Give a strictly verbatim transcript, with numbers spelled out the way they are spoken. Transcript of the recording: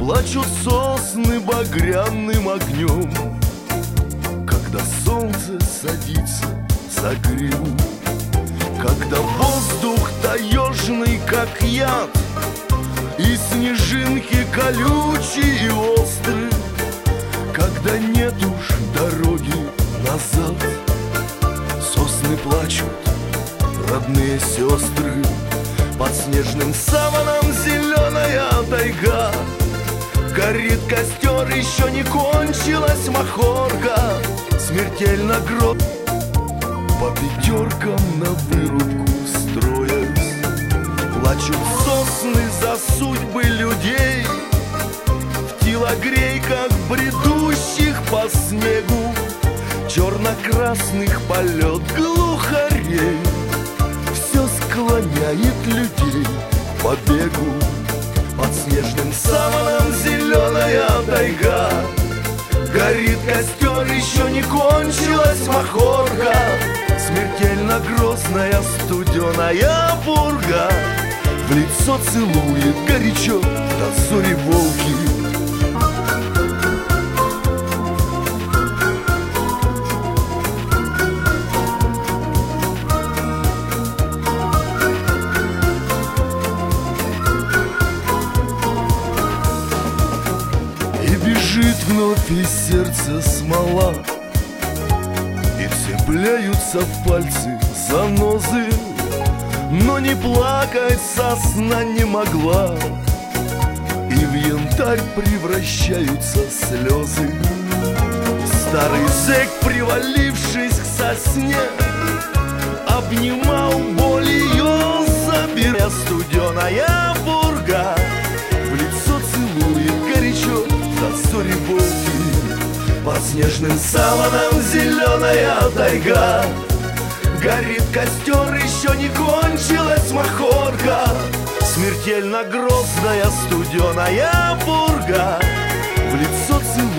Плачут сосны багряным огнем, когда солнце садится за гриву, когда воздух таежный, как яд, и снежинки колючие и острые, когда нет уж дороги назад. Сосны плачут, родные сестры, под снежным саваном зеленая тайга. Горит костер, еще не кончилась махорка, смертельно гроб по пятеркам на вырубку строясь. Плачут сосны за судьбы людей в телогрейках, бредущих по снегу, черно-красных полет глухарей. Все склоняет людей к побегу. Под снежным саваном зеленая тайга. Горит костер, еще не кончилась махорка, смертельно грозная студеная пурга. В лицо целует горячо до зори волки. Бежит вновь из сердца смола, и вцепляются в пальцы занозы, но не плакать сосна не могла, и в янтарь превращаются слезы. Старый зэк, привалившись к сосне, обнимал боль ее, забирая студеная пурга. В лицо целует горячо до зори волки. Под снежным саваном зеленая тайга. Горит костер, еще не кончилась махорка, смертельно грозная студеная пурга. В лицо целует